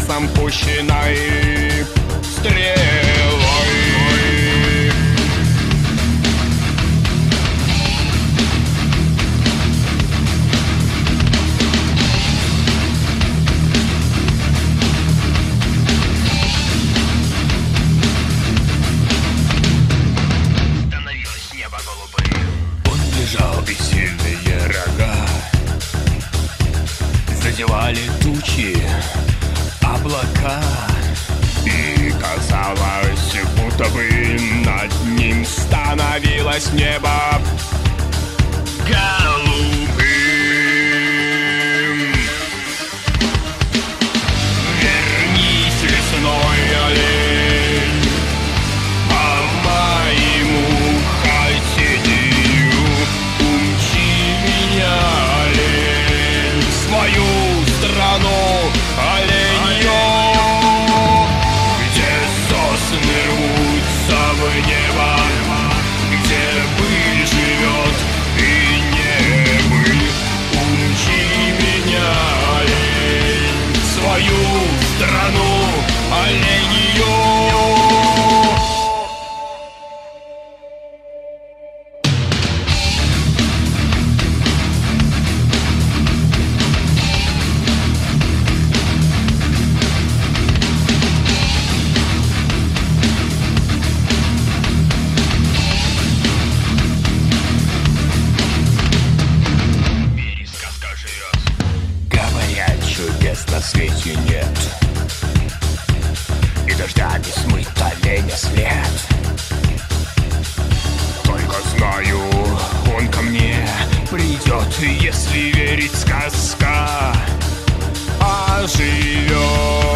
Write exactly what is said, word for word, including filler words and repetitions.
лесом пущенной стрелой. Становилось небо голубым. Он бежал, и сильные рога задевали тучи, облака. И казалось, будто бы над ним становилось небо голубым. Вернись, лесной олень, по моему хотению, умчи меня, олень, в свою страну оленью, где сосны рвутся в небо, где пыль живет и не быль. Умчи меня, олень, в свою страну оленью. Пересказка живет. Говорят, чудес на свете нет, и дождя не смыть оленя след. Только знаю, он ко мне придет, если верить, сказка оживет.